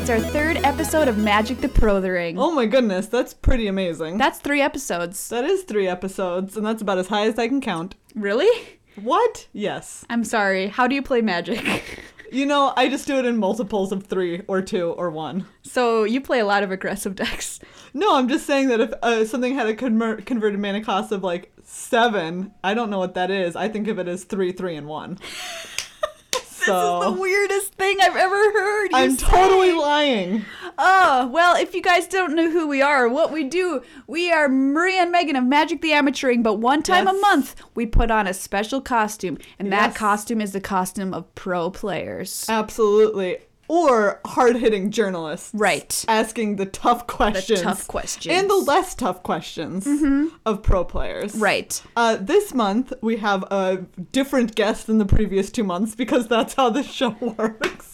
It's our third episode of Magic the Prothering. Oh my goodness, that's pretty amazing. That's 3 episodes. That is 3 episodes, and that's about as high as I can count. Really? What? Yes. I'm sorry. How do you play Magic? You know, I just do it in multiples of 3 or 2 or 1. So you play a lot of aggressive decks. No, I'm just saying that if something had a converted mana cost of like 7, I don't know what that is. I think of it as 3, 3, and 1. This is the weirdest thing I've ever heard you I'm say. totally lying. Oh, well, if you guys don't know who we are or what we do, we are Maria and Megan of Magic the Amateuring, but one time a month we put on a special costume, and that costume is the costume of pro players. Absolutely. Or hard-hitting journalists. Right. Asking the tough questions. The tough questions. And the less tough questions of pro players. Right. This month, we have a different guest than the previous 2 months because that's how this show works.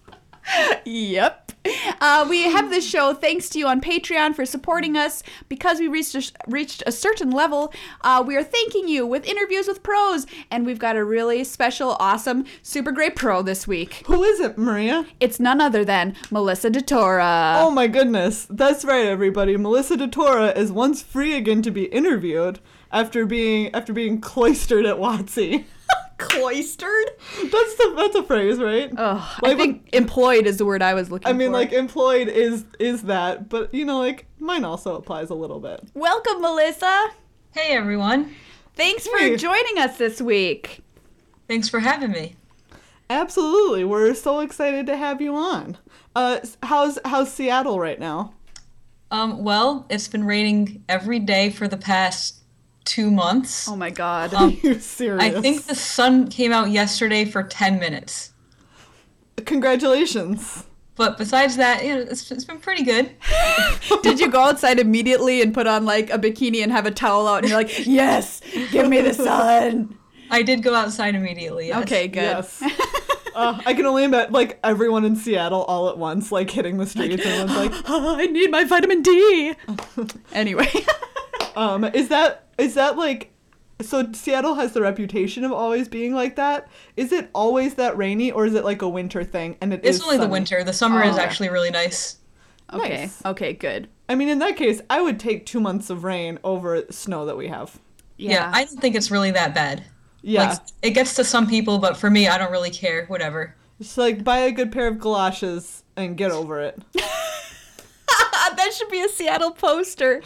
Yep. We have this show thanks to you on Patreon for supporting us. Because we reached a certain level, we are thanking you with interviews with pros, and we've got a really special, awesome, super great pro this week. Who is it, Maria? It's none other than Melissa DeTora. Oh my goodness. That's right, everybody. Melissa DeTora is once free again to be interviewed after being cloistered at WotC. Cloistered? That's a phrase, right? Oh, like, I think employed is the word I was looking for. I mean, like, employed is that, but, you know, like, mine also applies a little bit. Welcome, Melissa. Hey, everyone. Thanks for joining us this week. Thanks for having me. Absolutely. We're so excited to have you on. How's Seattle right now? Well, it's been raining every day for the past 2 months. Oh my God. Are you serious? I think the sun came out yesterday for 10 minutes. Congratulations. But besides that, you know, it's been pretty good. Did you go outside immediately and put on like a bikini and have a towel out and you're like, yes, give me the sun? I did go outside immediately, yes. Okay, good. Yes. I can only imagine, like, everyone in Seattle all at once, like, hitting the streets. Everyone's like, oh, I need my vitamin D. Anyway. Is that like, so Seattle has the reputation of always being like that. Is it always that rainy, or is it like a winter thing? And it's only sunny? the winter. The summer is actually really nice. Okay. Nice. Okay, good. I mean, in that case, I would take 2 months of rain over snow that we have. Yeah, I don't think it's really that bad. Yeah. Like, it gets to some people, but for me, I don't really care. Whatever. Just like buy a good pair of galoshes and get over it. That should be a Seattle poster.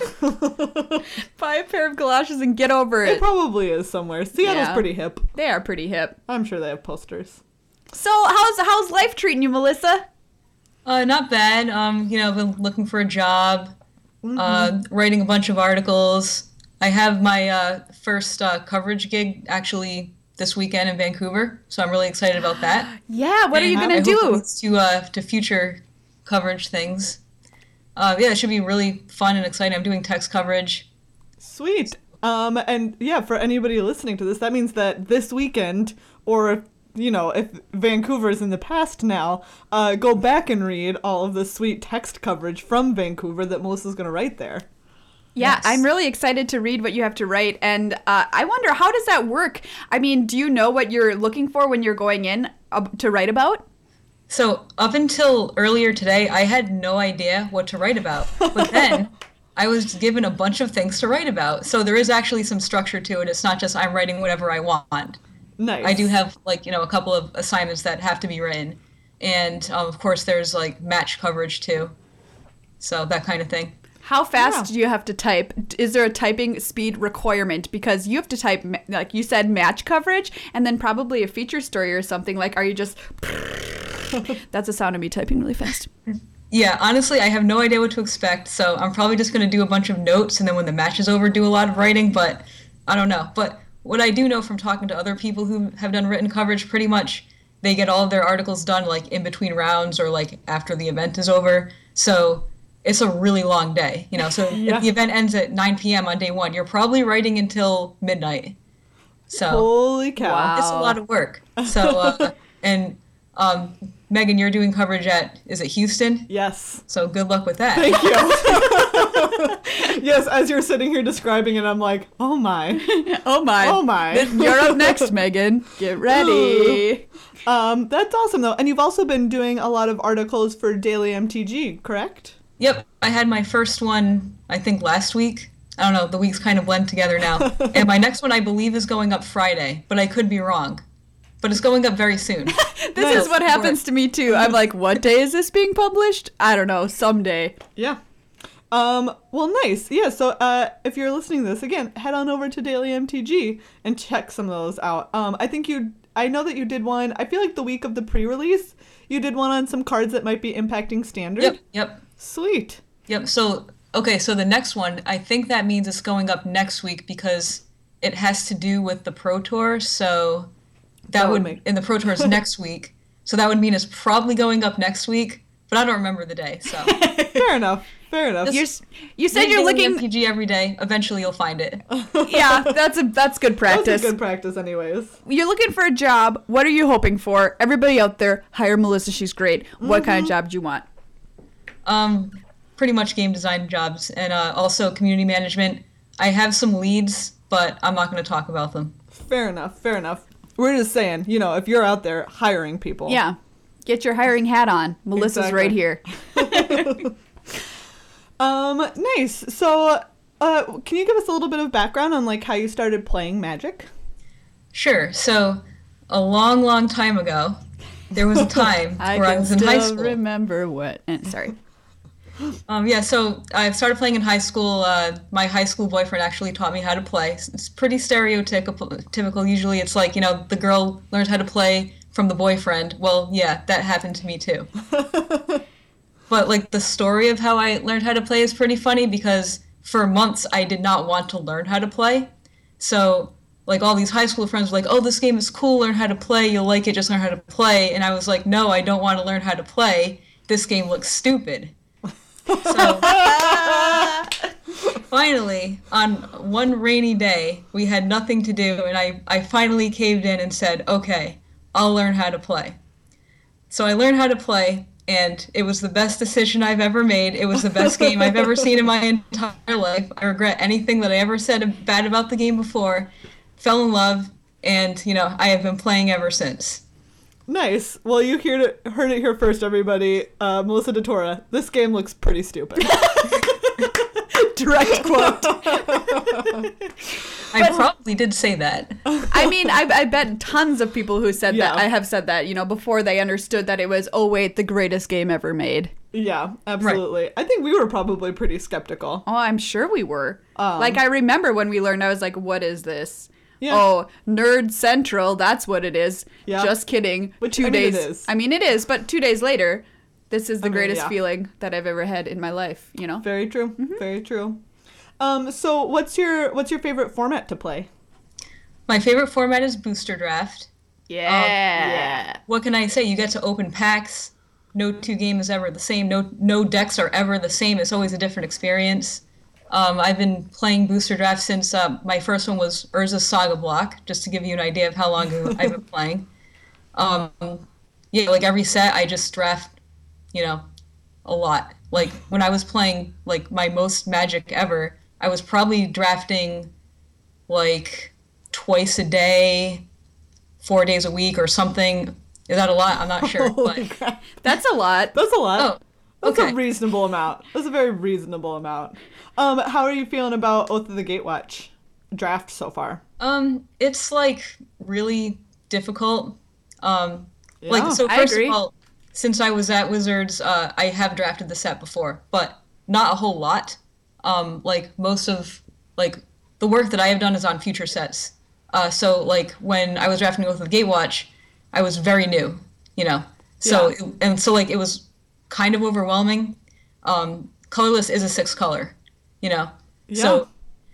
Buy a pair of galoshes and get over It it. probably is somewhere. Seattle's Yeah. pretty hip. They are pretty hip. I'm sure they have posters. So how's life treating you, Melissa? Not bad. You know, I've been looking for a job, writing a bunch of articles. I have my first coverage gig actually this weekend in Vancouver, so I'm really excited about that. Yeah, what are you And gonna I hope it do? leads to future coverage things. Yeah, it should be really fun and exciting. I'm doing text coverage. Sweet. And yeah, for anybody listening to this, that means that this weekend, or you know, if Vancouver's in the past now, go back and read all of the sweet text coverage from Vancouver that Melissa's going to write there. Yeah, Yes. I'm really excited to read what you have to write, and I wonder, how does that work? I mean, do you know what you're looking for when you're going in to write about? So up until earlier today, I had no idea what to write about. But then I was given a bunch of things to write about. So there is actually some structure to it. It's not just I'm writing whatever I want. Nice. I do have, like, you know, a couple of assignments that have to be written. And, of course, there's, like, match coverage, too. So that kind of thing. How fast do you have to type? Is there a typing speed requirement? Because you have to type, like you said, match coverage, and then probably a feature story or something. Like, are you just... That's the sound of me typing really fast. Yeah, honestly, I have no idea what to expect. So I'm probably just going to do a bunch of notes, and then when the match is over, do a lot of writing. But I don't know. But what I do know from talking to other people who have done written coverage, pretty much they get all of their articles done, like, in between rounds or, like, after the event is over. So... it's a really long day, you know, so if the event ends at 9 p.m. on day 1, you're probably writing until midnight. So Holy cow. Wow. it's a lot of work. So, and Megan, you're doing coverage at, is it Houston? Yes. So good luck with that. Thank you. Yes, as you're sitting here describing it, I'm like, oh my. Oh my. Oh my. You're up next, Megan. Get ready. That's awesome though. And you've also been doing a lot of articles for Daily MTG, correct? Yep, I had my first one, I think, last week. I don't know, the weeks kind of blend together now. And my next one, I believe, is going up Friday, but I could be wrong. But it's going up very soon. This is what happens to me too. I'm like, what day is this being published? I don't know, someday. Yeah. Well, nice. Yeah, so if you're listening to this, again, head on over to Daily MTG and check some of those out. I know that you did one, I feel like the week of the pre-release, you did one on some cards that might be impacting Standard. Yep. Sweet. Yep, so the next one, I think that means it's going up next week because it has to do with the Pro Tour, so that would make... And the Pro Tour is next week, so that would mean it's probably going up next week, but I don't remember the day, so... Fair enough. You said you're looking... MTG every day, eventually you'll find it. Yeah, that's good practice. That's a good practice anyways. You're looking for a job, what are you hoping for? Everybody out there, hire Melissa, she's great. What kind of job do you want? Pretty much game design jobs and also community management. I have some leads, but I'm not going to talk about them. Fair enough. We're just saying, if you're out there hiring people. Yeah. Get your hiring hat on. Melissa's right here. Nice. So, can you give us a little bit of background on like how you started playing Magic? Sure. So, a long, long time ago, there was a time where I was in high school. I remember what. Sorry. So I started playing in high school. My high school boyfriend actually taught me how to play. It's pretty stereotypical. Usually it's like, the girl learns how to play from the boyfriend. Well, yeah, that happened to me too. But like the story of how I learned how to play is pretty funny because for months I did not want to learn how to play. So like all these high school friends were like, oh, this game is cool, learn how to play, you'll like it, just learn how to play. And I was like, no, I don't want to learn how to play. This game looks stupid. So finally, on one rainy day, we had nothing to do, and I finally caved in and said, okay, I'll learn how to play. So I learned how to play, and it was the best decision I've ever made. It was the best game I've ever seen in my entire life. I regret anything that I ever said bad about the game before. Fell in love, and, I have been playing ever since. Nice. Well, you heard it here first, everybody. Melissa DeTora, this game looks pretty stupid. Direct quote. I probably did say that. I mean, I bet tons of people who said that, I have said that, before they understood that it was, oh wait, the greatest game ever made. Yeah, absolutely. Right. I think we were probably pretty skeptical. Oh, I'm sure we were. Like, I remember when we learned, I was like, what is this? Yeah. Oh, Nerd Central, that's what it is. Yeah. Just kidding. Which, 2 days. It is. I mean, it is, but 2 days later, this is the greatest feeling that I've ever had in my life, Very true. Mm-hmm. Very true. So what's your favorite format to play? My favorite format is Booster Draft. Yeah. What can I say? You get to open packs. No two game is ever the same. No decks are ever the same. It's always a different experience. I've been playing Booster Draft since my first one was Urza's Saga Block, just to give you an idea of how long I've been playing. Like every set, I just draft, a lot. Like when I was playing like my most Magic ever, I was probably drafting like twice a day, 4 days a week or something. Is that a lot? I'm not sure. Holy crap. That's a lot. That's a lot. Oh, That's okay. a reasonable amount. That's a very reasonable amount. How are you feeling about Oath of the Gatewatch draft so far? It's like really difficult. Yeah, So I first agree. of all, since I was at Wizards, I have drafted the set before, but not a whole lot. Like most of like the work that I have done is on future sets. So like when I was drafting Oath of the Gatewatch, I was very new, So Yeah. it was kind of overwhelming. Colorless is a 6 color, Yeah. So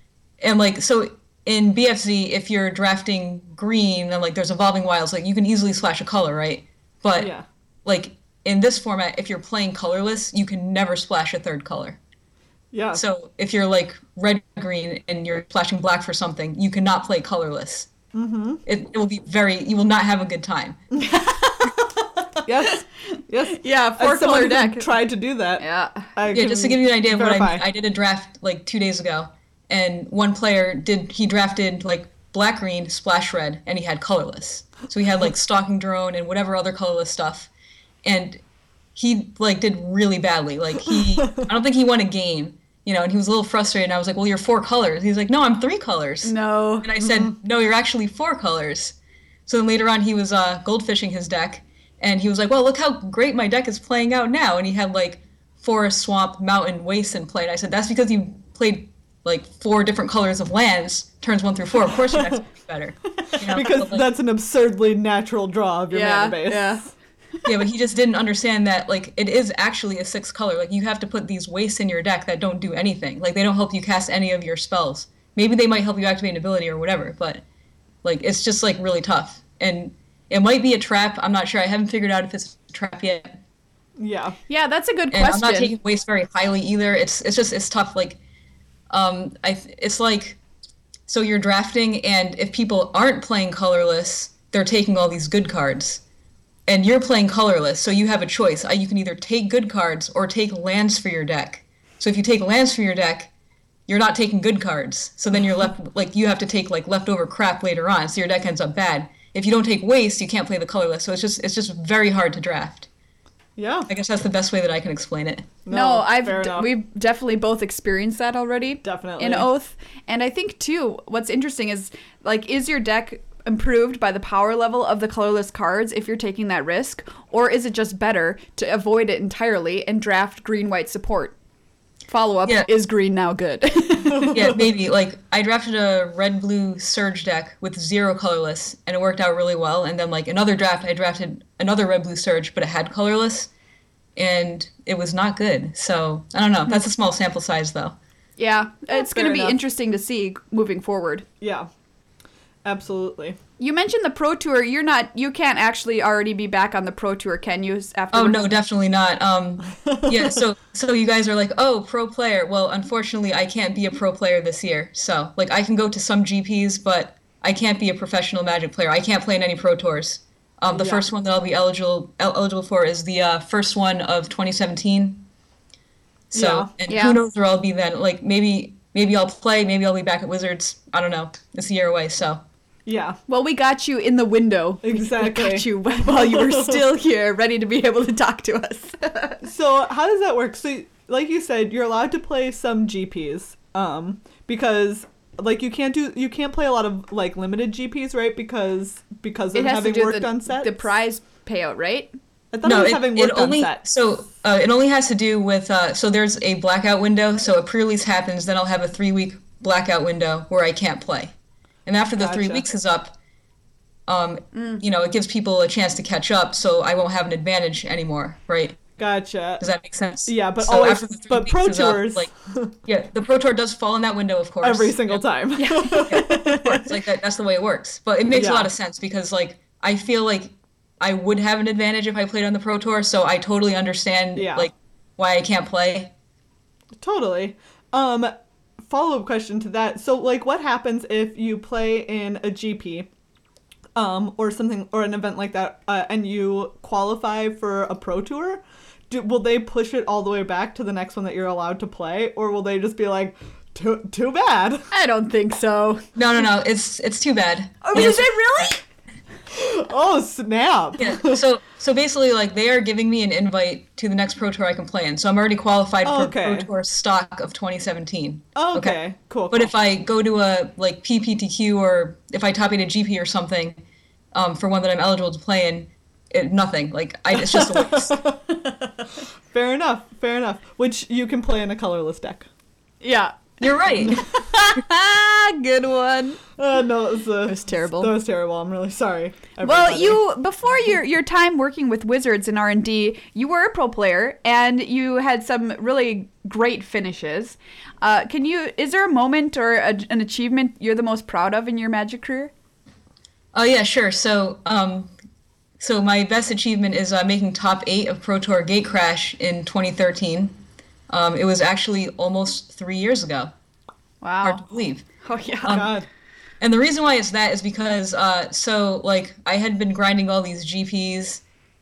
in BFZ, if you're drafting green and like there's evolving wilds, like you can easily splash a color, right? But Yeah. like in this format, if you're playing colorless, you can never splash a third color. Yeah. So if you're like red green and you're splashing black for something, you cannot play colorless. Mm-hmm. It will be you will not have a good time. Yes. Yes. Yeah, As someone 4-color who deck. tried to do that. Yeah. I Yeah, just to give you an idea of what I verify. mean, I did a draft like 2 days ago, and one player he drafted like black green, splash red, and he had colorless. So he had like stalking drone and whatever other colorless stuff, and he like did really badly. Like I don't think he won a game, and he was a little frustrated. And I was like, well, you're 4 colors. He's like, no, I'm 3 colors. No. And I said, no, you're actually 4 colors. So then later on, he was goldfishing his deck, and he was like, well, look how great my deck is playing out now. And he had like forest, swamp, mountain, waste in play. And I said, that's because you played like 4 different colors of lands, turns 1 through 4. Of course your deck's better. Because that's an absurdly natural draw of your Yeah, mana base. yeah. Yeah, but he just didn't understand that, like, it is actually a 6 color. Like, you have to put these wastes in your deck that don't do anything. Like, they don't help you cast any of your spells. Maybe they might help you activate an ability or whatever, but, like, it's just, like, really tough. And it might be a trap. I'm not sure. I haven't figured out if it's a trap yet. Yeah. Yeah, that's a good And question. I'm not taking waste very highly either. It's tough. Like, it's like, so you're drafting, and if people aren't playing colorless, they're taking all these good cards. And you're playing colorless, so you have a choice. You can either take good cards or take lands for your deck. So if you take lands for your deck, you're not taking good cards. So then you're left, like, you have to take, like, leftover crap later on, so your deck ends up bad. If you don't take waste, you can't play the colorless, so it's just very hard to draft. Yeah. I guess that's the best way that I can explain it. No, fair enough. we've definitely both experienced that already. Definitely. In Oath. And I think, too, what's interesting is, like, is your deck improved by the power level of the colorless cards if you're taking that risk? Or is it just better to avoid it entirely and draft green-white support? Follow-up, Yeah. is green now good? Yeah, maybe. Like, I drafted a red-blue Surge deck with 0 colorless, and it worked out really well. And then, like, another draft, I drafted another red-blue Surge, but it had colorless, and it was not good. So, I don't know. That's a small sample size, though. Yeah, it's fair going to be enough. interesting to see moving forward. Yeah. Absolutely. You mentioned the Pro Tour. You can't actually already be back on the Pro Tour, can you? After Oh, no, definitely not. Yeah, so you guys are like, oh, pro player. Well, unfortunately, I can't be a pro player this year. So, like, I can go to some GPs, but I can't be a professional Magic player. I can't play in any Pro Tours. The Yeah. first one that I'll be eligible for is the first one of 2017. So, Yeah. and Yeah. who knows where I'll be then? Like, maybe I'll play. Maybe I'll be back at Wizards. I don't know. It's a year away, so. Yeah. Well, we got you in the window. Exactly. We got you while you were still here, ready to be able to talk to us. So how does that work? So like you said, you're allowed to play some GPs, because like you can't play a lot of like limited GPs, right? Because of It has to having do worked with on sets. the prize payout, right? I thought it was having worked on sets. So it only has to do with so there's a blackout window. So a pre-release happens, then I'll have a 3-week blackout window where I can't play, and after the 3 Gotcha. weeks is up, it gives people a chance to catch up. So I won't have an advantage anymore, right? Gotcha. Does that make sense? Yeah, but so always, after the 3 but weeks Pro is up, Tours the Pro Tour does fall in that window, of course. every single time. Of course, like that's the way it works. But it makes Yeah. a lot of sense because like I feel like I would have an advantage if I played on the Pro Tour, so I totally understand Yeah. like why I can't play. Totally. Follow-up question to that. So, like, what happens if you play in a GP, or something, or an event like that, and you qualify for a Pro Tour? Will they push it all the way back to the next one that you're allowed to play, or will they just be like, too bad? I don't think so. No, it's too bad. Oh, Yes. is it really? Oh, snap. Yeah. So basically, like they are giving me an invite to the next Pro Tour I can play in. So I'm already qualified for Okay. Pro Tour stock of 2017. Okay, cool. But if I go to a like PPTQ or if I top 8 a GP or something, for one that I'm eligible to play in, nothing. Like it's just a waste. Fair enough. Which you can play in a colorless deck. Yeah. You're right. Good one. No, it was terrible. That was terrible. I'm really sorry. Well, everybody. before your time working with Wizards in R&D, you were a pro player and you had some really great finishes. Is there a moment or an achievement you're the most proud of in your Magic career? Oh yeah, sure. So my best achievement is making top 8 of Pro Tour Gatecrash in 2013. It was actually almost 3 years ago. Hard to Wow. believe. Oh yeah. God. And the reason why it's that is because, I had been grinding all these GPs,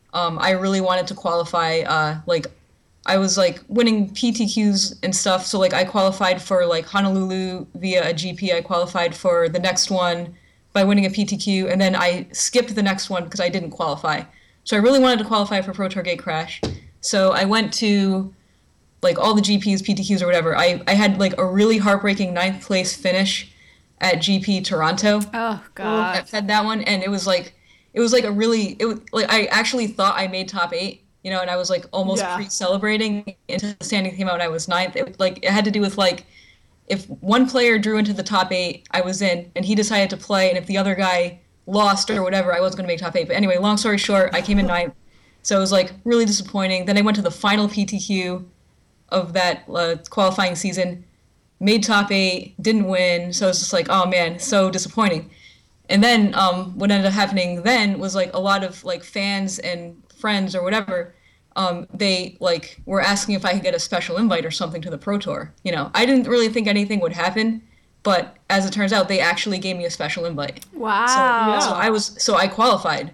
I really wanted to qualify. Like I was like winning PTQs and stuff. So like I qualified for like Honolulu via a GP. I qualified for the next one by winning a PTQ, and then I skipped the next one because I didn't qualify. So I really wanted to qualify for Pro Tour Gate Crash. So I went to like all the GPs, PTQs, or whatever. I had like a really heartbreaking ninth place finish at GP Toronto. Oh God. At that one, and it was like a really like I actually thought I made top 8, you know, and I was like almost pre-celebrating until the standing came out and I was ninth. It had to do with like if one player drew into the top 8, I was in, and he decided to play, and if the other guy lost or whatever, I wasn't going to make top 8. But anyway, long story short, I came in ninth, so it was like really disappointing. Then I went to the final PTQ of that qualifying season, made top 8, didn't win, so it was just like, oh man, so disappointing. And then what ended up happening then was like a lot of like fans and friends or whatever, they like were asking if I could get a special invite or something to the Pro Tour. You know, I didn't really think anything would happen, but as it turns out, they actually gave me a special invite. Wow. So I qualified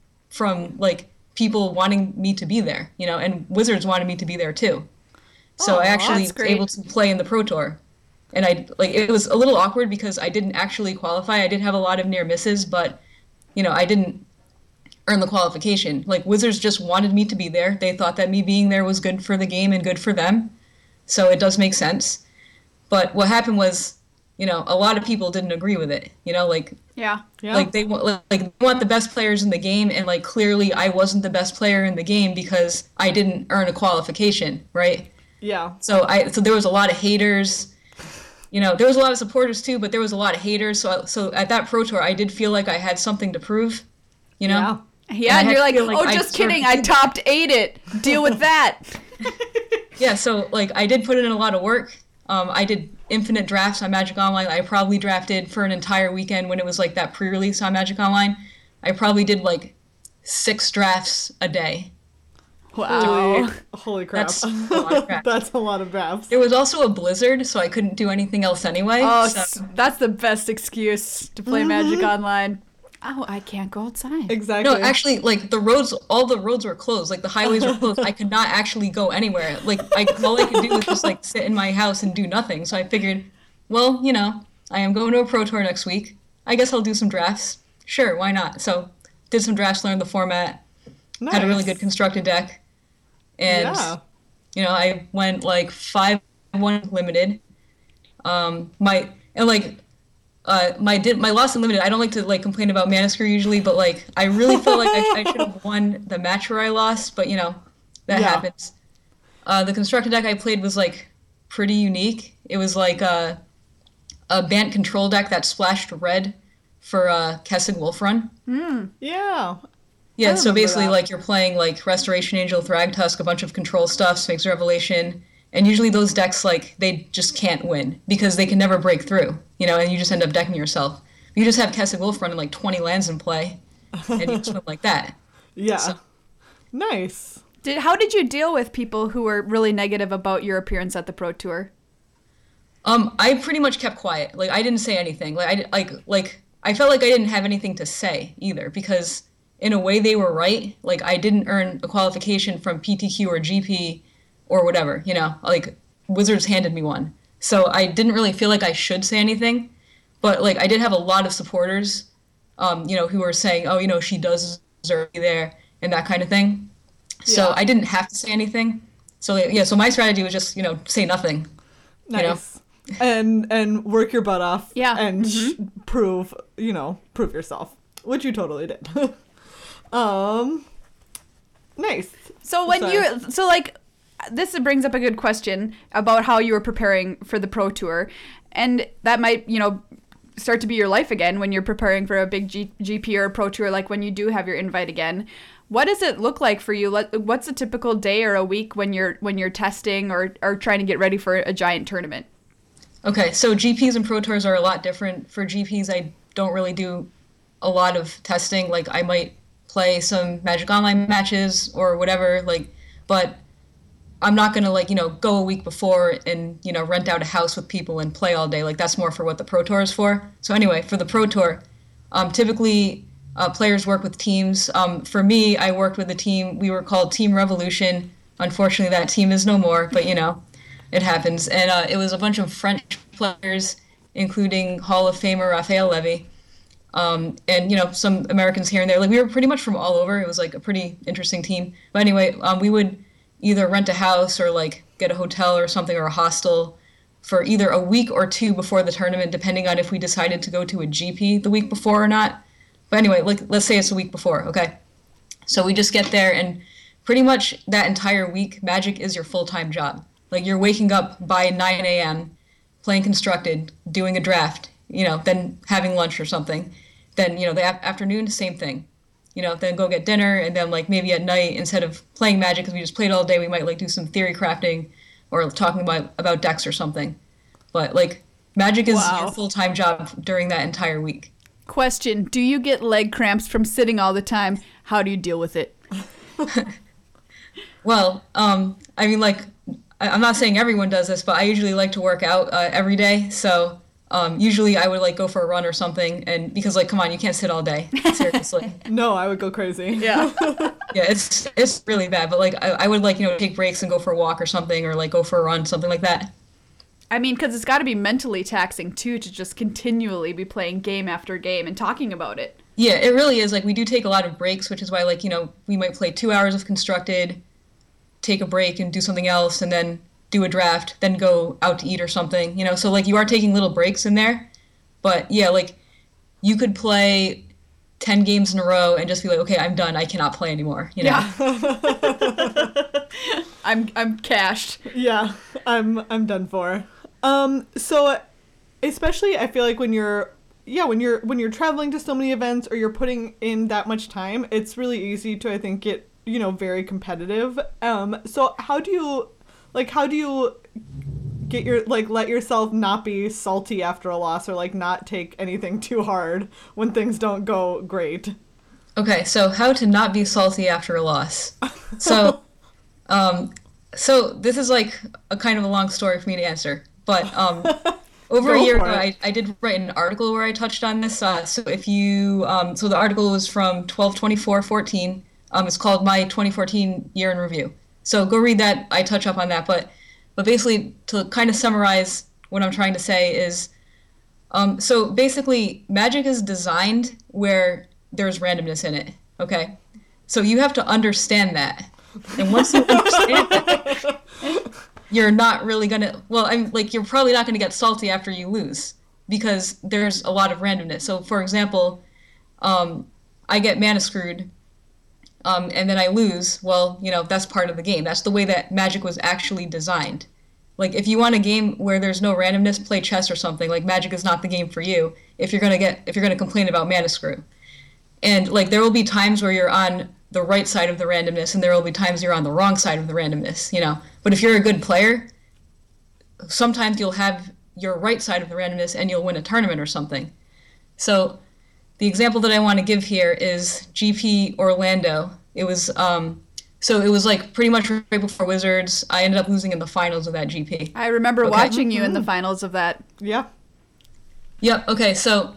from like people wanting me to be there, you know, and Wizards wanted me to be there too. So I actually was able to play in the Pro Tour. And it was a little awkward because I didn't actually qualify. I did have a lot of near misses, but, you know, I didn't earn the qualification. Like, Wizards just wanted me to be there. They thought that me being there was good for the game and good for them. So it does make sense. But what happened was, you know, a lot of people didn't agree with it. You know, like, like they want the best players in the game, and like clearly I wasn't the best player in the game because I didn't earn a qualification, right? Yeah. So there was a lot of haters. You know, there was a lot of supporters too, but there was a lot of haters. So at that Pro Tour, I did feel like I had something to prove, you know? Yeah, and you're like, oh, just kidding, I topped 8 it. Deal with that. Yeah, so like I did put in a lot of work. I did infinite drafts on Magic Online. I probably drafted for an entire weekend when it was like that pre-release on Magic Online. I probably did like 6 drafts a day. Wow. Holy crap. That's a lot of drafts. That's a lot of drafts. There was also a blizzard, so I couldn't do anything else anyway. Oh, so. That's the best excuse to play Magic Online. Oh, I can't go outside. Exactly. No, actually, like all the roads were closed. Like the highways were closed. I could not actually go anywhere. Like all I could do was just like sit in my house and do nothing. So I figured, well, you know, I am going to a Pro Tour next week. I guess I'll do some drafts. Sure, why not? So did some drafts, learned the format, had a really good constructed deck. And, you know, I went like 5-1 limited. My loss in limited, I don't like to like complain about Mana Screw usually, but like I really felt like I should have won the match where I lost, but you know, that happens. The constructed deck I played was like pretty unique. It was like a Bant control deck that splashed red for Kessig Wolfrun. Yeah. Yeah, so basically, like, you're playing, like, Restoration Angel, Thragtusk, a bunch of control stuff, Sphinx Revelation, and usually those decks, like, they just can't win, because they can never break through, you know, and you just end up decking yourself. You just have Kessig Wolfrun and, like, 20 lands in play, and you just win like that. Yeah. So, nice. How did you deal with people who were really negative about your appearance at the Pro Tour? I pretty much kept quiet. Like, I didn't say anything. Like, I felt like I didn't have anything to say, either, because in a way they were right. Like, I didn't earn a qualification from PTQ or GP or whatever, you know, like Wizards handed me one. So I didn't really feel like I should say anything, but like I did have a lot of supporters, you know, who were saying, oh, you know, she does deserve to be there and that kind of thing. So I didn't have to say anything. So yeah, so my strategy was just, you know, say nothing. Nice. You know? And work your butt off. Yeah. And prove yourself, which you totally did. Nice. So this brings up a good question about how you were preparing for the Pro Tour, and that might, you know, start to be your life again when you're preparing for a big GP or a Pro Tour, like when you do have your invite again. What does it look like for you? What's a typical day or a week when you're testing or trying to get ready for a giant tournament? Okay, so GPs and Pro Tours are a lot different. For GPs, I don't really do a lot of testing. Like, I might play some Magic Online matches or whatever, like, but I'm not going to, like, you know, go a week before and, you know, rent out a house with people and play all day. Like, that's more for what the Pro Tour is for. So anyway, for the Pro Tour, typically players work with teams. For me, I worked with a team. We were called Team Revolution. Unfortunately, that team is no more, but it happens. And it was a bunch of French players, including Hall of Famer Raphael Levy, and some Americans here and there. Like, we were pretty much from all over. It was like a pretty interesting team. But anyway, we would either rent a house or like get a hotel or something, or a hostel, for either a week or two before the tournament, depending on if we decided to go to a GP the week before or not. But anyway, let's say it's a week before, okay? So we just get there, and pretty much that entire week, Magic is your full-time job. Like, you're waking up by 9 a.m., playing Constructed, doing a draft, then having lunch or something. Then, the afternoon, same thing. Then go get dinner, and then, like, maybe at night, instead of playing Magic, because we just played all day, we might, like, do some theory crafting or talking about decks or something. But, like, Magic is your full-time job during that entire week. Question, do you get leg cramps from sitting all the time? How do you deal with it? Well, I mean, like, I'm not saying everyone does this, but I usually like to work out every day. So usually I would, like, go for a run or something. And because, like, come on, you can't sit all day. Seriously. No, I would go crazy. Yeah. Yeah, it's really bad. But, like, I would, like, take breaks and go for a walk or something, or, like, go for a run, something like that. I mean, because it's got to be mentally taxing, too, to just continually be playing game after game and talking about it. Yeah, it really is. Like, we do take a lot of breaks, which is why, like, we might play 2 hours of Constructed, take a break and do something else, and then do a draft, then go out to eat or something, So, like, you are taking little breaks in there. But, yeah, like, you could play 10 games in a row and just be like, okay, I'm done. I cannot play anymore, Yeah. I'm cashed. Yeah, I'm done for. So especially I feel like when you're traveling to so many events, or you're putting in that much time, it's really easy to, I think, get, very competitive. So how do you get let yourself not be salty after a loss, or like not take anything too hard when things don't go great? Okay, so how to not be salty after a loss. So, so this is like a kind of a long story for me to answer, but over a year ago, I did write an article where I touched on this. So if you, so the article was from 12/24/14. It's called My 2014 Year in Review. So go read that. I touch up on that, but basically, to kind of summarize what I'm trying to say is, so basically, Magic is designed where there's randomness in it. Okay, so you have to understand that, and once you understand that, you're not really gonna. Well, you're probably not gonna get salty after you lose, because there's a lot of randomness. So, for example, I get mana screwed, and then I lose. Well, that's part of the game. That's the way that Magic was actually designed. Like, if you want a game where there's no randomness, play chess or something. Like, Magic is not the game for you if you're gonna complain about mana screw. And, like, there will be times where you're on the right side of the randomness, and there will be times you're on the wrong side of the randomness, But if you're a good player, sometimes you'll have your right side of the randomness and you'll win a tournament or something. So the example that I want to give here is GP Orlando. It was like pretty much right before Wizards. I ended up losing in the finals of that GP. I remember watching you in the finals of that. Yeah. Yep. Okay. So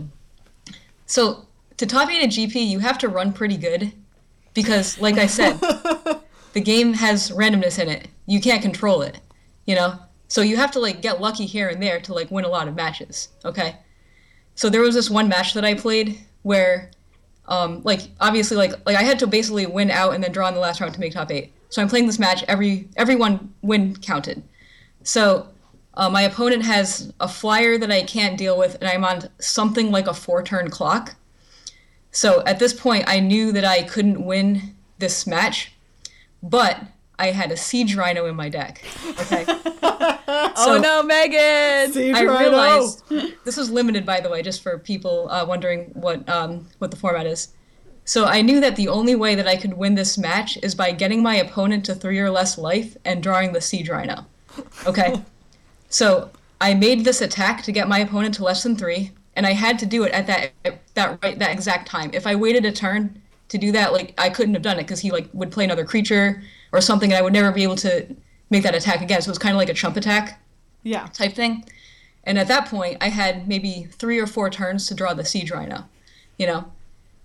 to top 8 at GP, you have to run pretty good, because, like I said, the game has randomness in it. You can't control it, So you have to, like, get lucky here and there to, like, win a lot of matches. Okay. So there was this one match that I played where, obviously, like I had to basically win out and then draw in the last round to make top 8. So I'm playing this match. Every one win counted. So my opponent has a flyer that I can't deal with, and I'm on something like a 4-turn clock. So at this point, I knew that I couldn't win this match, but I had a Siege Rhino in my deck. Okay. Oh no, Megan! Siege I Rhino! realized this was limited, by the way, just for people wondering what the format is. So I knew that the only way that I could win this match is by getting my opponent to 3 or less life and drawing the Siege Rhino. Okay. So I made this attack to get my opponent to less than 3. And I had to do it at that exact time. If I waited a turn to do that, like, I couldn't have done it, because he, like, would play another creature or something, and I would never be able to make that attack again. So it was kind of like a chump attack, type thing. And at that point, I had maybe 3 or 4 turns to draw the Siege Rhino,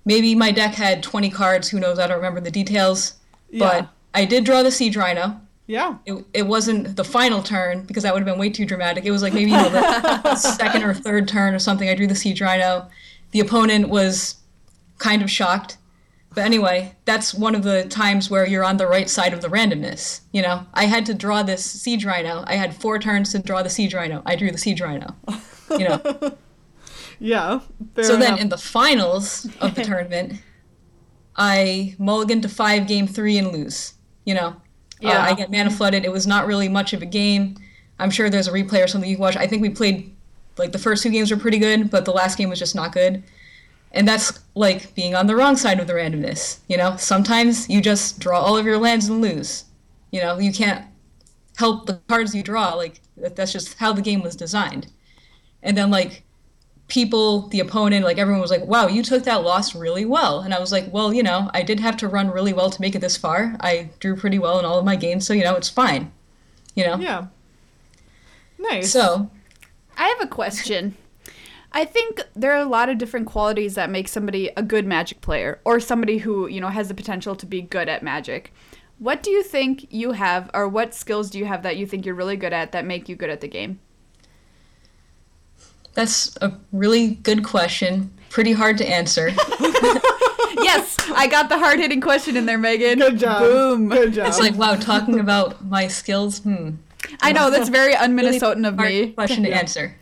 maybe my deck had 20 cards. Who knows? I don't remember the details. Yeah. But I did draw the Siege Rhino. Yeah. It wasn't the final turn because that would have been way too dramatic. It was like maybe the second or third turn or something. I drew the Siege Rhino. The opponent was kind of shocked. But anyway, that's one of the times where you're on the right side of the randomness. You know, I had to draw this Siege Rhino. I had 4 turns to draw the Siege Rhino. I drew the Siege Rhino. You know. Yeah. Fair So enough. then in the finals of the tournament, I mulligan to 5 game 3 and lose. You know. Yeah. I get mana flooded. It was not really much of a game. I'm sure there's a replay or something you can watch. I think we played, like, the first 2 games were pretty good, but the last game was just not good. And that's like being on the wrong side of the randomness, you know? Sometimes you just draw all of your lands and lose. You know, you can't help the cards you draw. Like, that's just how the game was designed. And then, like, people, the opponent, like, everyone was like, wow, you took that loss really well. And I was like, well, you know, I did have to run really well to make it this far. I drew pretty well in all of my games, so, you know, it's fine. You know? Yeah. Nice. So, I have a question. I think there are a lot of different qualities that make somebody a good Magic player or somebody who, you know, has the potential to be good at Magic. What do you think you have, or what skills do you have that you think you're really good at that make you good at the game? that's a really good question. Pretty hard to answer. Yes, I got the hard-hitting question in there, Megan. Good job. Boom. Good job. It's like, wow, talking about my skills, I know, that's very really un-Minnesotan of hard me. question to answer.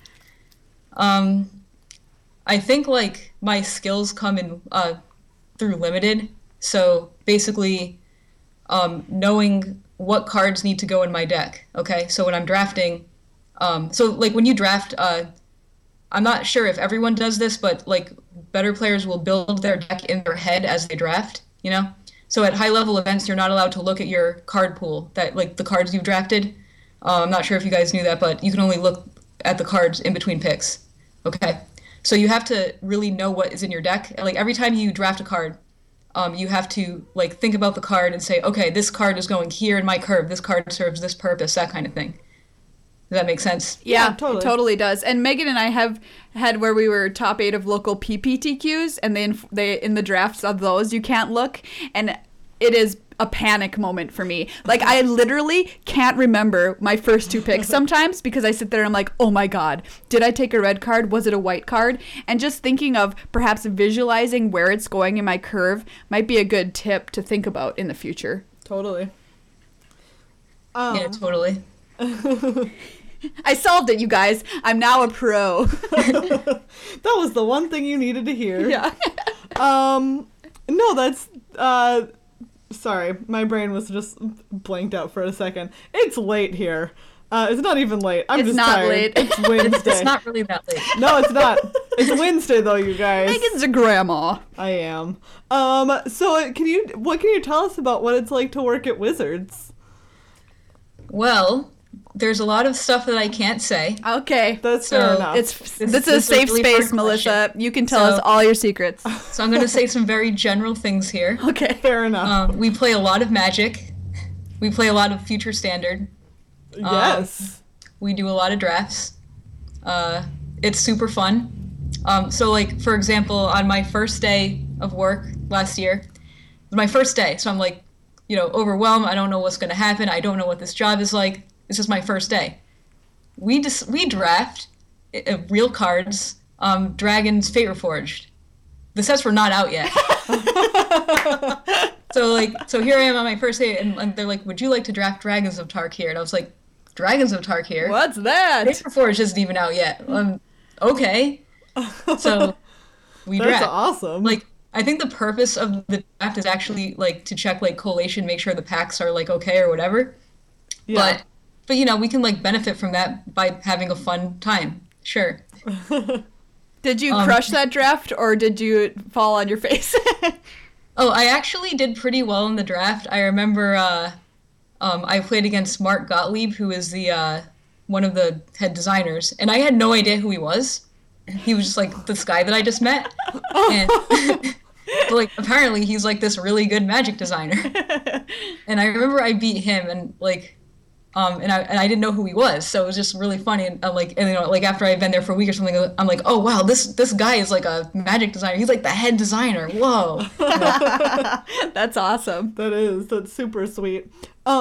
I think, like, my skills come in through limited. So basically, knowing what cards need to go in my deck. Okay, so when I'm drafting, so like when you draft, I'm not sure if everyone does this, but like better players will build their deck in their head as they draft. You know, so at high level events, you're not allowed to look at your card pool, that like the cards you've drafted. I'm not sure if you guys knew that, but you can only look at the cards in between picks. Okay, so you have to really know what is in your deck. Like every time you draft a card, you have to like think about the card and say, okay, this card is going here in my curve. This card serves this purpose, that kind of thing. Does that make sense? Yeah, totally. It totally does. And Megan and I have had where we were top 8 of local PPTQs, and they in the drafts of those you can't look, and it is a panic moment for me. Like I literally can't remember my first 2 picks sometimes because I sit there and I'm like, oh my god, did I take a red card? Was it a white card? And just thinking of perhaps visualizing where it's going in my curve might be a good tip to think about in the future. Totally. Yeah, totally. I solved it, you guys. I'm now a pro. That was the one thing you needed to hear. Yeah. No, that's sorry, my brain was just blanked out for a second. It's late here. It's not even late. I'm It's just not tired. late. It's Wednesday. It's not really that late. No, it's not. It's Wednesday though, you guys. Megan's a grandma. I am. So what can you tell us about what it's like to work at Wizards? Well, there's a lot of stuff that I can't say. Okay. That's So fair enough. This is This a is a safe really space, hard Melissa. question. You can tell us So- all your secrets. So I'm going to say some very general things here. Okay. fair enough. We play a lot of Magic. We play a lot of Future Standard. Yes. We do a lot of drafts. It's super fun. So, like, for example, on my first day of work last year, it was my first day. So I'm like, you know, overwhelmed. I don't know what's going to happen. I don't know what this job is like. It's just my first day. We draft real cards, Dragon's Fate Reforged. The sets were not out yet. So here I am on my first day, and they're like, would you like to draft Dragons of Tarkir? And I was like, Dragons of Tarkir? What's that? Fate Reforged isn't even out yet. Okay. So we That's draft. awesome. Like, I think the purpose of the draft is actually, like, to check, like, collation, make sure the packs are, like, okay or whatever. yeah. But you know, we can, like, benefit from that by having a fun time. Sure. Did you crush that draft, or did you fall on your face? Oh, I actually did pretty well in the draft. I remember I played against Mark Gottlieb, who is the one of the head designers, and I had no idea who he was. He was just like this guy that I just met, and but, like, apparently he's like this really good Magic designer. And I remember I beat him, and like and I didn't know who he was, so it was just really funny. And like after I'd been there for a week or something, I'm like, oh wow, this guy is like a magic designer. He's like the head designer. Whoa. That's awesome. That's super sweet.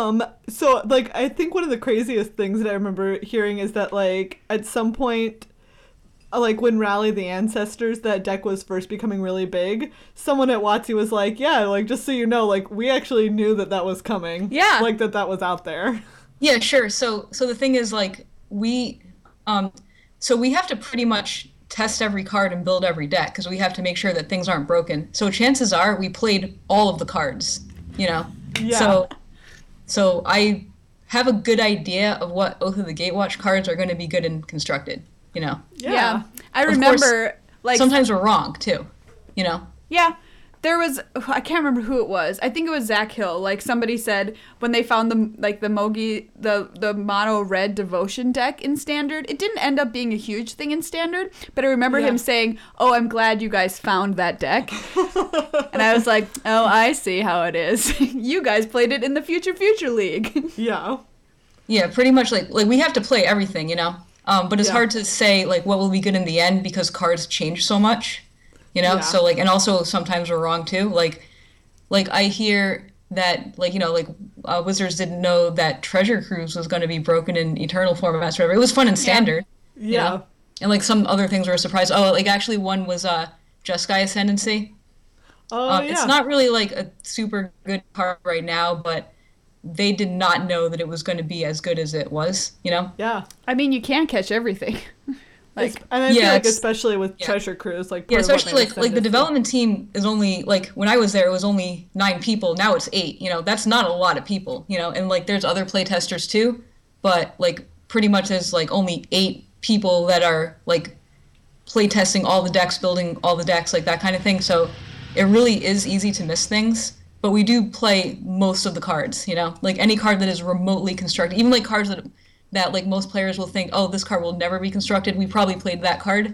So like I think one of the craziest things that I remember hearing is that like at some point, like when Rally the Ancestors, that deck was first becoming really big, someone at WotC was like, yeah, like just so you know, like we actually knew that was coming. Yeah. Like that was out there. Yeah, sure. So the thing is, like, we have to pretty much test every card and build every deck because we have to make sure that things aren't broken. So chances are we played all of the cards, you know? Yeah. So I have a good idea of what Oath of the Gatewatch cards are going to be good and constructed, you know? Yeah. I Of remember, course, like... sometimes we're wrong, too, you know? Yeah. There was, I can't remember who it was. I think it was Zach Hill. Like somebody said when they found the Mogi, the mono red devotion deck in Standard, it didn't end up being a huge thing in Standard, but I remember him saying, oh, I'm glad you guys found that deck. And I was like, oh, I see how it is. You guys played it in the Future League. Yeah. Yeah, pretty much like we have to play everything, you know? But it's hard to say like what will be good in the end because cards change so much. You know, so like, and also sometimes we're wrong too. Like I hear that, like, you know, like Wizards didn't know that Treasure Cruise was going to be broken in Eternal formats or whatever. It was fun in Standard. Yeah. You know? And like some other things were a surprise. Oh, like actually one was Jeskai Ascendancy. Oh, yeah. It's not really like a super good card right now, but they did not know that it was going to be as good as it was, you know? Yeah. I mean, you can't catch everything. Like, and I feel like especially with Treasure Cruise, like especially like the development team is only like when I was there, it was only 9 people. Now it's 8. You know, that's not a lot of people. You know, and like there's other playtesters too, but like pretty much there's like only 8 people that are like playtesting all the decks, building all the decks, like that kind of thing. So it really is easy to miss things. But we do play most of the cards. You know, like any card that is remotely constructed, even like cards that like most players will think, oh, this card will never be constructed. We probably played that card.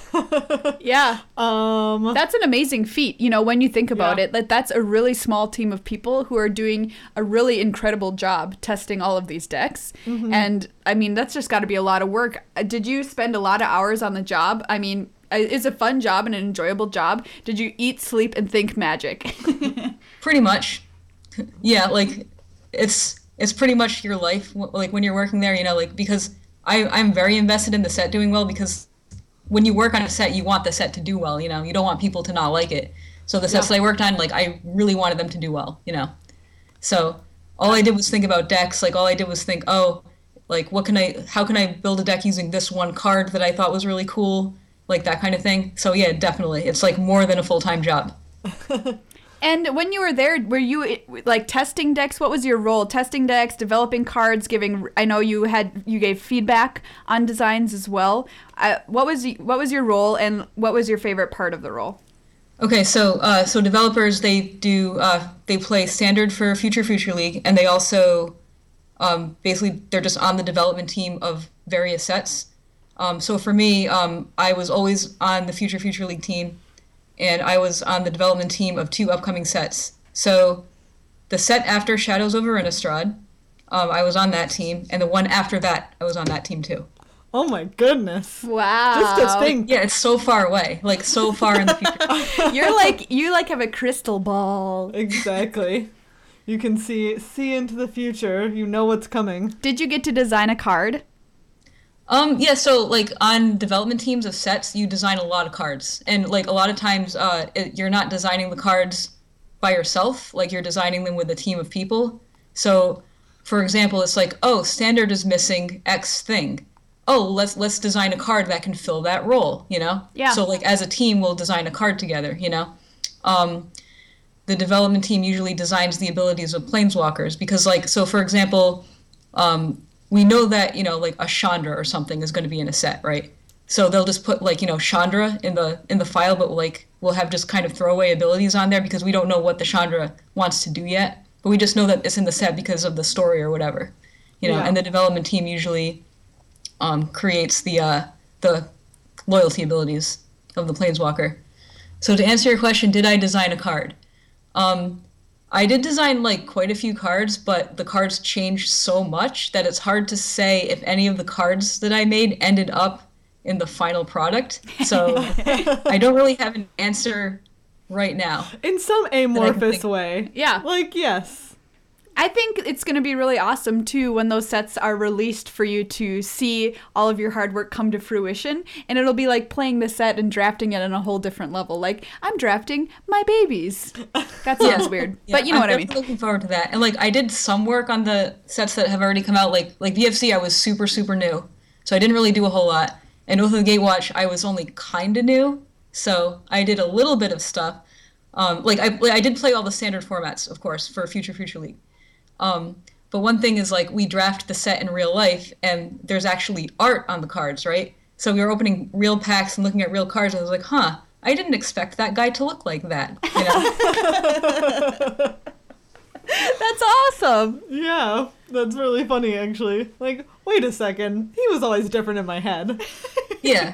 Yeah. That's an amazing feat, you know, when you think about it. That's a really small team of people who are doing a really incredible job testing all of these decks. Mm-hmm. And, I mean, that's just got to be a lot of work. Did you spend a lot of hours on the job? I mean, it's a fun job and an enjoyable job. Did you eat, sleep, and think Magic? Pretty much. Yeah, like, it's pretty much your life, like when you're working there, you know, like because I'm very invested in the set doing well because when you work on a set, you want the set to do well, you know, you don't want people to not like it. So the sets that I worked on, like I really wanted them to do well, you know. So all I did was think about decks, like all I did was think, oh, like how can I build a deck using this one card that I thought was really cool, like that kind of thing. So yeah, definitely. It's like more than a full-time job. And when you were there, were you like testing decks? What was your role? Testing decks, developing cards, giving. I know you gave feedback on designs as well. What was your role, and what was your favorite part of the role? Okay, so developers they play Standard for Future League, and they also basically they're just on the development team of various sets. So for me, I was always on the Future League team. And I was on the development team of 2 upcoming sets. So the set after Shadows over Innistrad, I was on that team, and the one after that, I was on that team too. Oh my goodness! Wow! Just to think. Yeah, it's so far away, like so far in the future. you have a crystal ball. Exactly. You can see into the future. You know what's coming. Did you get to design a card? Yeah, so like on development teams of sets, you design a lot of cards. And like a lot of times you're not designing the cards by yourself, like you're designing them with a team of people. So for example, it's like, oh, Standard is missing X thing. Oh, let's design a card that can fill that role, you know? Yeah. So like as a team, we'll design a card together, you know? The development team usually designs the abilities of planeswalkers because like, so for example, we know that, you know, like a Chandra or something is going to be in a set, right? So they'll just put like, you know, Chandra in the file, but like we'll have just kind of throwaway abilities on there because we don't know what the Chandra wants to do yet. But we just know that it's in the set because of the story or whatever, you know. Yeah. And the development team usually creates the loyalty abilities of the Planeswalker. So to answer your question, did I design a card? I did design like quite a few cards, but the cards changed so much that it's hard to say if any of the cards that I made ended up in the final product. So I don't really have an answer right now. In some amorphous think- way. Yeah. Like, yes. I think it's going to be really awesome too when those sets are released for you to see all of your hard work come to fruition, and it'll be like playing the set and drafting it on a whole different level. Like, I'm drafting my babies. That sounds weird, but you know what I mean. I'm looking forward to that. And like I did some work on the sets that have already come out. Like VFC, I was super new, so I didn't really do a whole lot. And Oath of the Gatewatch, I was only kind of new, so I did a little bit of stuff. I did play all the standard formats, of course, for Future League. But one thing is, like, we draft the set in real life, and there's actually art on the cards, right? So we were opening real packs and looking at real cards, and I was like, I didn't expect that guy to look like that, you know? That's awesome. Yeah, that's really funny, actually. Like, wait a second. He was always different in my head. Yeah.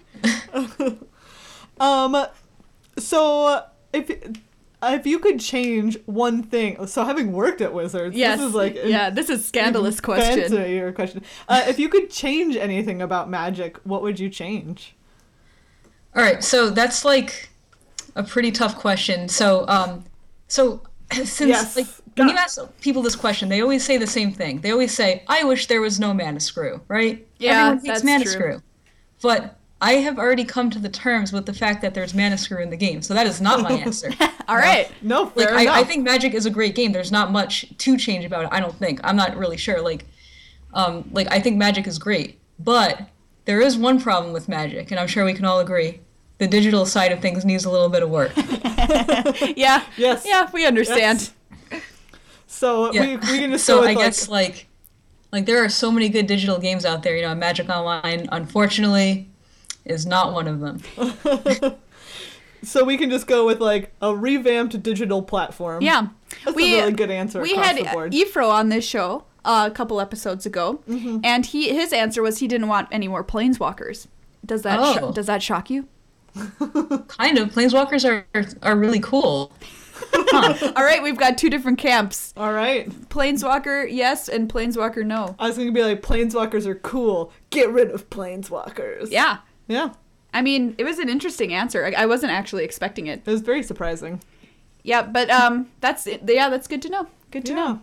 So, if you could change one thing, so having worked at Wizards, Yes. this is like this is scandalous question. Your question. If you could change anything about Magic, what would you change? All right, so that's like a pretty tough question. So since Yes. like when you ask people this question, they always say the same thing. They always say, "I wish there was no Mana Screw," right? Yeah, Everyone hates that's Mana true. Screw, but I have already come to the terms with the fact that there's Mana Screw in the game, so that is not my answer. All right. No, fair Like enough. I think Magic is a great game. There's not much to change about it. I don't think. I'm not really sure. Like I think Magic is great, but there is one problem with Magic, and I'm sure we can all agree. The digital side of things needs a little bit of work. Yeah. Yes. Yeah, we understand. Yes. So Yeah. we can just So go with I guess like there are so many good digital games out there. You know, Magic Online, unfortunately, is not one of them. So we can just go with like a revamped digital platform. Yeah. That's a really good answer We across had the board. Ifro on this show a couple episodes ago, and his answer was he didn't want any more planeswalkers. Does that Oh. does that shock you? Kind of. Planeswalkers are really cool. Huh. All right, we've got two different camps. All right. Planeswalker, yes, and Planeswalker, no. I was going to be like, planeswalkers are cool. Get rid of planeswalkers. Yeah. Yeah. I mean, it was an interesting answer. I wasn't actually expecting it. It was very surprising. Yeah, but that's good to know. Good to know.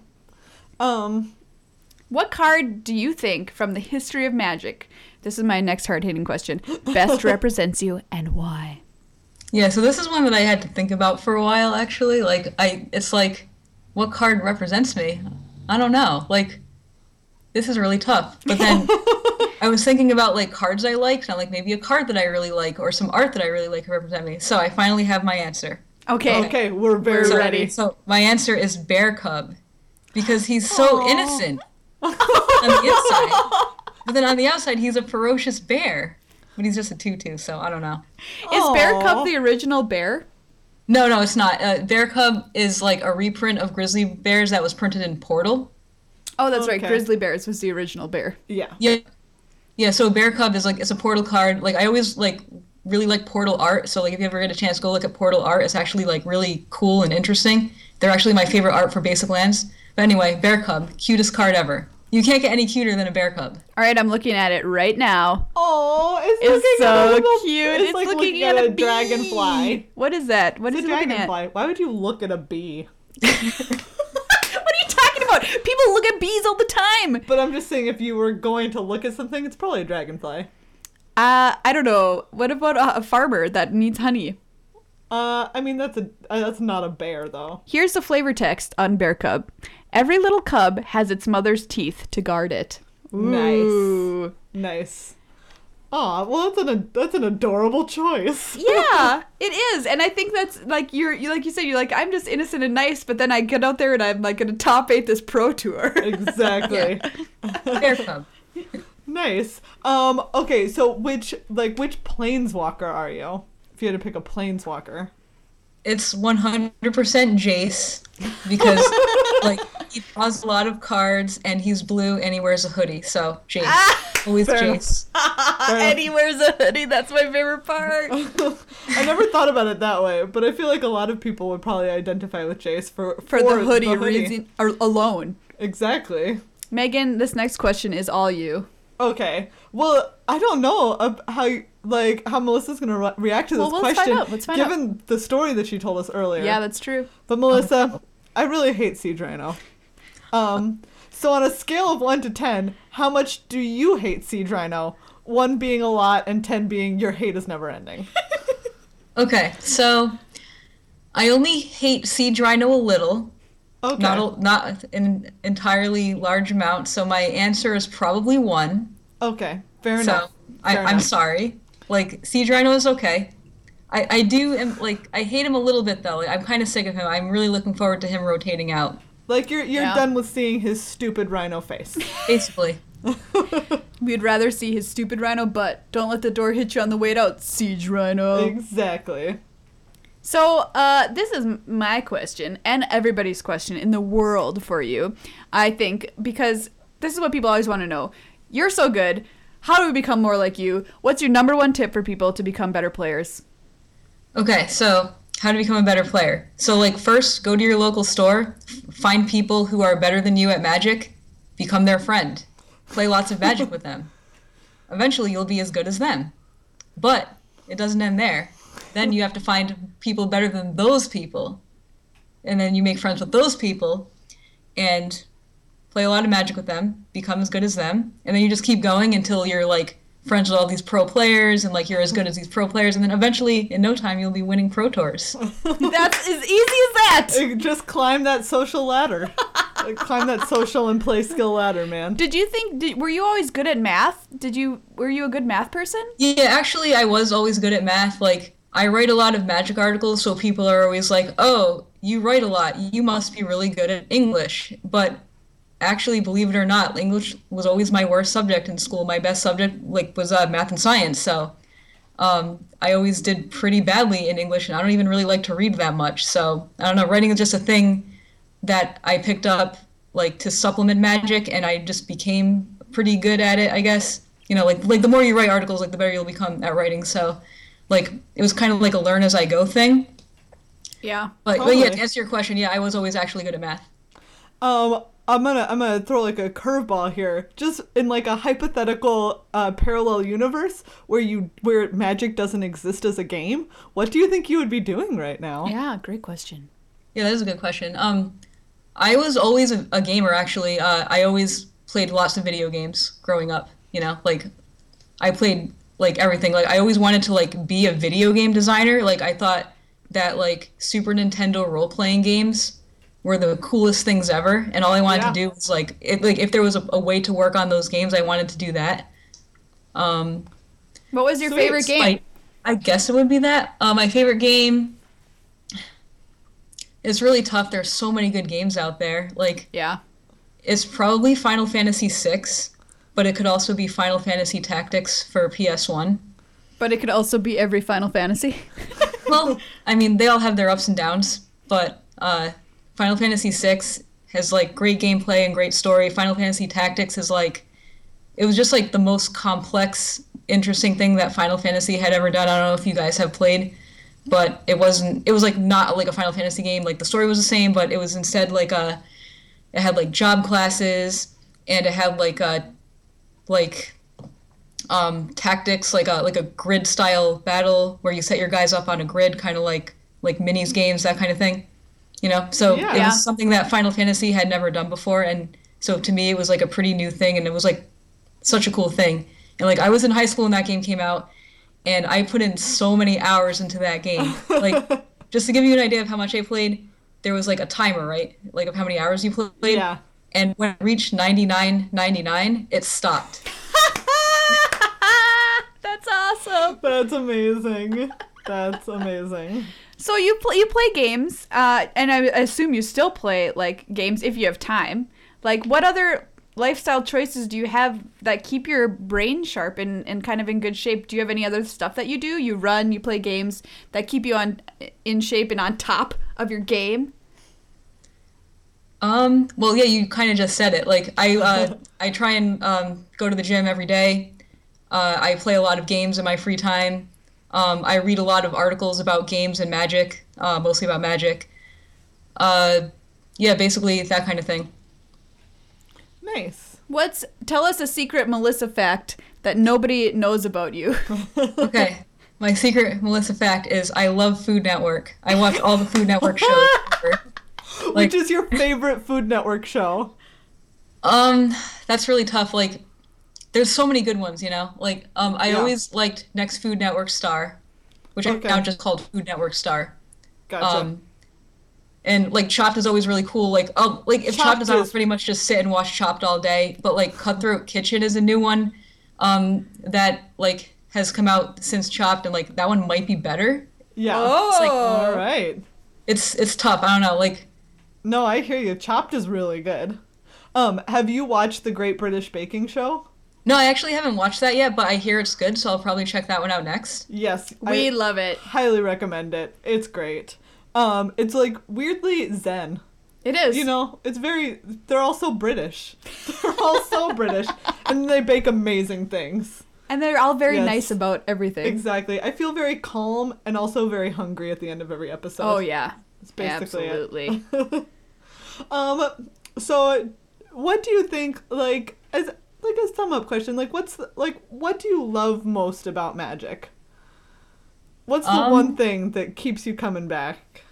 What card do you think from the history of Magic, this is my next hard-hitting question, best represents you and why? Yeah, so this is one that I had to think about for a while, actually. It's like, what card represents me? I don't know. Like, this is really tough. But then I was thinking about, like, cards I liked, and I'm like, maybe a card that I really like, or some art that I really like to represent me. So I finally have my answer. Okay. Okay, we're very We're ready. ready. So my answer is Bear Cub, because he's so innocent on the inside. But then on the outside, he's a ferocious bear. But he's just a tutu, so I don't know. Is Bear Aw. Cub the original bear? No, it's not. Bear Cub is like a reprint of Grizzly Bears that was printed in Portal. Oh, that's right. Okay. Grizzly Bears was the original bear. Yeah. Yeah, so Bear Cub is like, it's a Portal card. Like, I always like really like Portal art, so like if you ever get a chance, go look at Portal art. It's actually like really cool and interesting. They're actually my favorite art for basic lands. But anyway, Bear Cub, cutest card ever. You can't get any cuter than a Bear Cub. All right, I'm looking at it right now. Oh, It's looking at a so little, cute. It's like looking at a bee. dragonfly. What is that? What It's is a it looking at? dragonfly. Why would you look at a bee? What are you talking about? People look at bees all the time. But I'm just saying, if you were going to look at something, it's probably a dragonfly. I don't know. What about a farmer that needs honey? I mean, that's not a bear, though. Here's the flavor text on Bear Cub. Every little cub has its mother's teeth to guard it. Ooh. Nice. Aw, well, that's an adorable choice. Yeah, it is. And I think that's like you're like you said, you're like, I'm just innocent and nice, but then I get out there and I'm like gonna top 8 this pro tour. Exactly. Bear Cub. Nice. Okay, so which planeswalker are you? If you had to pick a planeswalker. It's 100% Jace, because like he draws a lot of cards and he's blue and he wears a hoodie. So Jace, always Fair Jace. And he wears a hoodie. That's my favorite part. I never thought about it that way, but I feel like a lot of people would probably identify with Jace for the hoodie reason alone. Exactly. Megan, this next question is all you. Okay. Well, I don't know how Melissa's gonna react to this question, Let's find given the story that she told us earlier. Yeah, that's true. But Melissa, I really hate Siege Rhino. So on a scale of 1 to 10, how much do you hate Siege Rhino? 1 being a lot and 10 being your hate is never ending. Okay, so I only hate Siege Rhino a little. Okay. Not an entirely large amount, so my answer is probably 1. Okay, fair So enough. I'm sorry. Like, Siege Rhino is okay. I hate him a little bit though. I'm kind of sick of him. I'm really looking forward to him rotating out. Like you're done with seeing his stupid rhino face. Basically. We'd rather see his stupid rhino butt. Don't let the door hit you on the way out, Siege Rhino. Exactly. So, this is my question and everybody's question in the world for you, I think, because this is what people always want to know. You're so good. How do we become more like you? What's your number 1 tip for people to become better players? Okay, so how to become a better player. So, like, first, go to your local store, find people who are better than you at Magic, become their friend, play lots of Magic with them. Eventually, you'll be as good as them. But it doesn't end there. Then you have to find people better than those people, and then you make friends with those people, and play a lot of Magic with them, become as good as them, and then you just keep going until you're, like, friends with all these pro players, and, like, you're as good as these pro players, and then eventually, in no time, you'll be winning Pro Tours. That's as easy as that! Just climb that social ladder. Climb that social and play skill ladder, man. Were you always good at math? Were you a good math person? Yeah, actually, I was always good at math. Like, I write a lot of Magic articles, so people are always like, oh, you write a lot, you must be really good at English. But actually, believe it or not, English was always my worst subject in school. My best subject was math and science. So I always did pretty badly in English, and I don't even really like to read that much. So I don't know, writing is just a thing that I picked up like to supplement Magic, and I just became pretty good at it, I guess. You know, like the more you write articles, like the better you'll become at writing. So like it was kind of like a learn as I go thing. Yeah. But Totally. yeah, to answer your question, yeah, I was always actually good at math. I'm gonna throw like a curveball here, just in like a hypothetical parallel universe where Magic doesn't exist as a game. What do you think you would be doing right now? Yeah, great question. Yeah, that is a good question. I was always a gamer, actually. I always played lots of video games growing up, you know? Like, I played, like, everything. Like, I always wanted to, like, be a video game designer. Like, I thought that, like, Super Nintendo role-playing games were the coolest things ever. And all I wanted to do was, like, if there was a way to work on those games, I wanted to do that. What was your Sweet. favorite game? I guess it would be that. My favorite game... It's really tough. There's so many good games out there. Like, Yeah. it's probably Final Fantasy VI, but it could also be Final Fantasy Tactics for PS1. But it could also be every Final Fantasy. Well, I mean, they all have their ups and downs, but Final Fantasy VI has, like, great gameplay and great story. Final Fantasy Tactics is, like, it was just, like, the most complex, interesting thing that Final Fantasy had ever done. I don't know if you guys have played, but it was like not like a Final Fantasy game. Like the story was the same, but it was instead like it had like job classes, and it had tactics, like a grid style battle where you set your guys up on a grid, kind of like minis games, that kind of thing, you know. So it was something that Final Fantasy had never done before, and so to me it was like a pretty new thing, and it was like such a cool thing. And like I was in high school when that game came out, and I put in so many hours into that game. Like, just to give you an idea of how much I played, there was like a timer, right? Like of how many hours you played. Yeah. And when it reached 99.99, it stopped. That's awesome. That's amazing. That's amazing. So you play games, and I assume you still play like games if you have time. Like, what other lifestyle choices do you have that keep your brain sharp and kind of in good shape? Do you have any other stuff that you do? You run, you play games that keep you in shape and on top of your game? Well, yeah, you kind of just said it. Like I try and go to the gym every day. I play a lot of games in my free time. I read a lot of articles about games and Magic, mostly about Magic. Yeah, basically that kind of thing. Nice. Tell us a secret Melissa fact that nobody knows about you. Okay. My secret Melissa fact is I love Food Network. I watch all the Food Network shows ever. Which is your favorite Food Network show? That's really tough. Like, there's so many good ones, you know? Like, I always liked Next Food Network Star, which I now just called Food Network Star. Gotcha. And, like, Chopped is always really cool. Like, if Chopped is on, pretty much just sit and watch Chopped all day. But, like, Cutthroat Kitchen is a new one that, like, has come out since Chopped, and, like, that one might be better. Yeah. Oh, It's like, All right. It's tough. I don't know. Like, No, I hear you. Chopped is really good. Have you watched The Great British Baking Show? no, I actually haven't watched that yet, but I hear it's good, so I'll probably check that one out next. Yes. we I love it. highly recommend it. It's great. It's like weirdly zen. It is. You know, they're all so British. They're all so British. And they bake amazing things. And they're all very Yes. nice about everything. Exactly. I feel very calm and also very hungry at the end of every episode. Oh, yeah. It's basically Absolutely. it. So what do you think, like, as like a sum up question, like what do you love most about Magic? What's the one thing that keeps you coming back?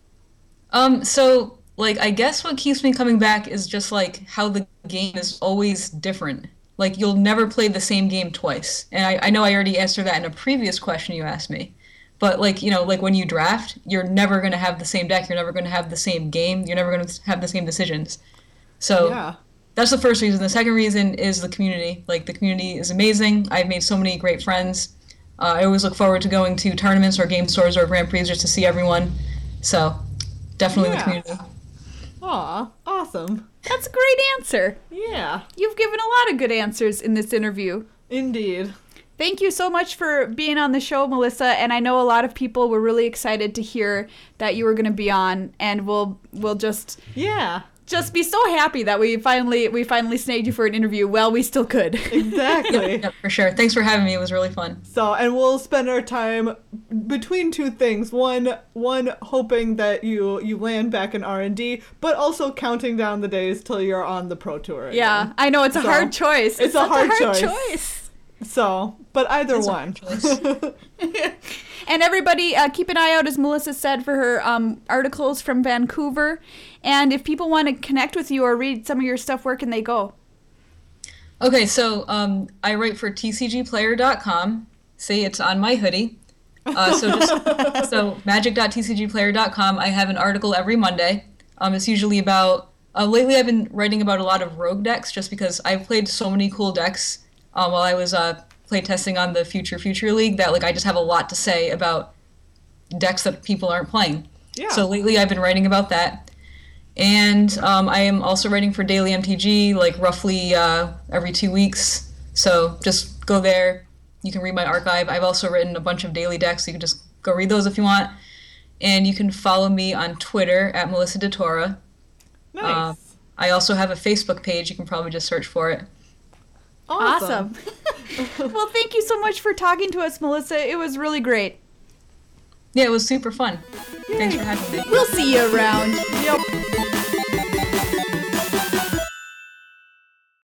So, like, I guess what keeps me coming back is just, like, how the game is always different. Like, you'll never play the same game twice. And I know I already answered that in a previous question you asked me. But, like, you know, like, when you draft, you're never going to have the same deck. You're never going to have the same game. You're never going to have the same decisions. So, Yeah. that's the first reason. The second reason is the community. Like, the community is amazing. I've made so many great friends. I always look forward to going to tournaments or game stores or Grand Prix just to see everyone. So, definitely the Yeah. community. Aw, awesome. That's a great answer. Yeah. You've given a lot of good answers in this interview. Indeed. Thank you so much for being on the show, Melissa. And I know a lot of people were really excited to hear that you were going to be on, and we'll just Yeah. be so happy that we finally snagged you for an interview. Well, we still could. Exactly. Yep, for sure. Thanks for having me. It was really fun. So, and we'll spend our time between two things. One hoping that you land back in R&D, but also counting down the days till you're on the Pro Tour again. Yeah, I know it's a So, hard choice. it's a such hard choice. choice. So, but either It's a one. hard choice. And everybody, keep an eye out, as Melissa said, for her articles from Vancouver. And if people want to connect with you or read some of your stuff, where can they go? Okay, so I write for tcgplayer.com. See, it's on my hoodie. So magic.tcgplayer.com. I have an article every Monday. It's usually about. Lately, I've been writing about a lot of rogue decks, just because I've played so many cool decks while I was playtesting on the Future League that, like, I just have a lot to say about decks that people aren't playing. Yeah. So lately, I've been writing about that. And I am also writing for Daily MTG, like, roughly every 2 weeks. So just go there. You can read my archive. I've also written a bunch of daily decks, so you can just go read those if you want. And you can follow me on Twitter at Melissa DeTora. Nice. I also have a Facebook page. You can probably just search for it. Awesome. Well, thank you so much for talking to us, Melissa. It was really great. Yeah, it was super fun. Thanks for having me. We'll see you around. Yep.